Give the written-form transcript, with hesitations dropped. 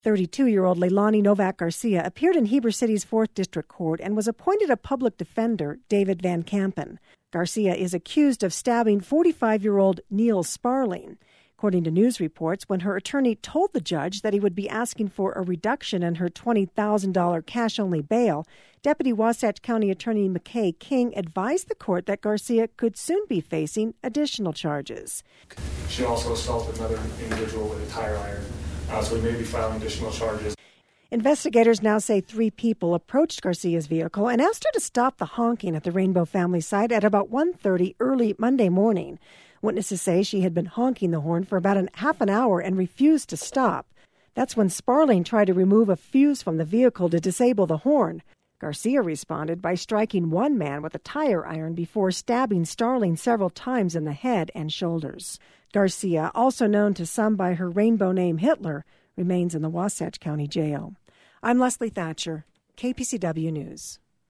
32-year-old Leilani Novak Garcia appeared in Heber City's 4th District Court and was appointed a public defender, David Van Kampen. Garcia is accused of stabbing 45-year-old Neil Sparling. According to news reports, when her attorney told the judge that he would be asking for a reduction in her $20,000 cash-only bail, Deputy Wasatch County Attorney McKay King advised the court that Garcia could soon be facing additional charges. She also assaulted another individual with a tire iron, so we may be filing additional charges. Investigators now say 3 people approached Garcia's vehicle and asked her to stop the honking at the Rainbow family site at about 1:30 early Monday morning. Witnesses say she had been honking the horn for about half an hour and refused to stop. That's when Sparling tried to remove a fuse from the vehicle to disable the horn. Garcia responded by striking one man with a tire iron before stabbing Starling several times in the head and shoulders. Garcia, also known to some by her rainbow name Hitler, remains in the Wasatch County Jail. I'm Leslie Thatcher, KPCW News.